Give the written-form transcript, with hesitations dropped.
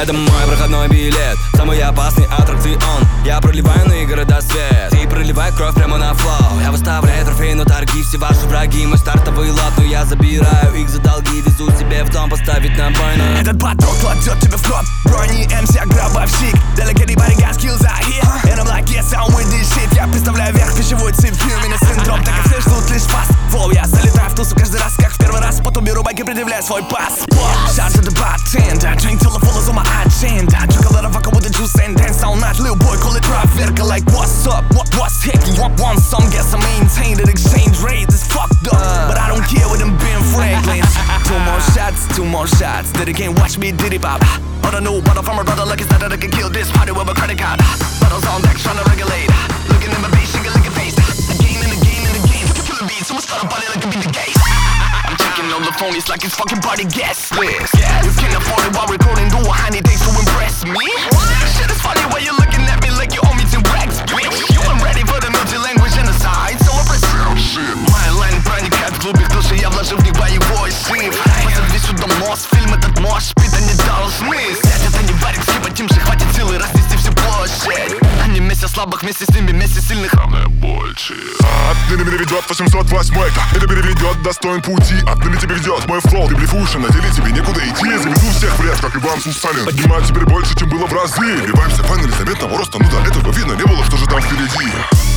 Это мой проходной билет, самый опасный аттракцион. Я проливаю на города свет и проливаю кровь прямо на флоу. Я выставляю трофей, но торги все ваши враги. Мой стартовый лот, но я забираю их за долги. Везу себе в дом поставить на бойну. Этот поток кладет тебе в гроб. Брони МС, гробовщик. Delicate body got skills out here. And I'm like, yes, I'm with this shit. Я представляю вверх пищевой цепи. У меня синдром, так и все ждут лишь фаст. Флоу, я залетаю в тусу каждый раз, как в первый раз. Потом беру байк и предъявляю свой пас. Shout to the bartender, drink till the full is on my agenda. Drink a lot of vodka with the juice and dance all night. Little boy, call it проверка, like what's up, what's hickey? Want some, guess I maintain that exchange rate is fucked up. But I don't care with them Ben Franklins. Two more shots, that they can't watch me diddy pop. On a new bottle from a brother, like it's not that I can kill this party with a credit card. Bottles on deck, trying to regulate. Looking in my face, shaking like a face. Again and again and again. Kill a beat, someone start a party like it be the case. I'm checking on the phonies like it's fucking party guest list. You can't afford it while recording, do a honey days to impress me. This shit is funny while you're looking at me like you owe me 10 racks, bitch. You ain't ready for the multi-language genocide, so I press shit. My line проникает в глубь их души, я вложил в них боевой шифр. Позови сюда мост, фильм этот мош, пита не должны. Сядь, это не варик, съебать им же хватит силы разнести всю площадь. Они вместе слабых, вместе с ними, вместе сильных равное больше. Отныне меня ведет 808-ка. Это переведет, достоин пути. Отныне тебе ведет мой флоу. Ты блефуешь, а на деле тебе некуда идти. Заведу всех в ряд, как Иван Сусанин. Поднимаю теперь больше, чем было в разы. Вливаемся в фэн, заметного роста, ну до этого видно не было, что же там впереди.